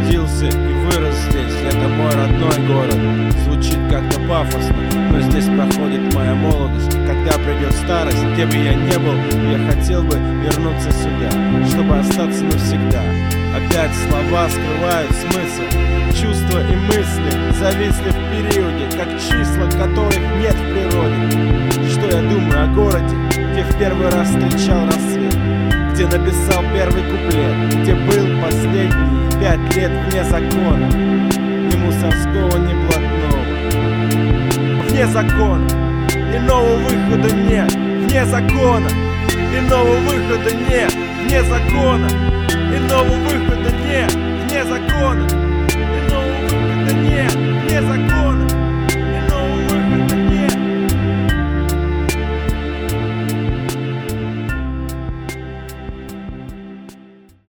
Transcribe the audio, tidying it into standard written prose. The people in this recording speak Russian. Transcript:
Родился и вырос здесь, это мой родной город. Звучит как-то пафосно, но здесь проходит моя молодость. И когда придет старость, где бы я не был, я хотел бы вернуться сюда, чтобы остаться навсегда. Опять слова скрывают смысл, чувства и мысли зависли в периоде, как числа, которых нет в природе. Что я думаю о городе, где в первый раз встречал рассвет, где написал первый куплет, где был последние 5 лет вне закона, ни Мусорского, ни Блатного. Вне закона, иного выхода нет. Вне закона, иного выхода нет. Вне закона, иного выхода нет. Вне закона, иного выхода нет. Вне закона.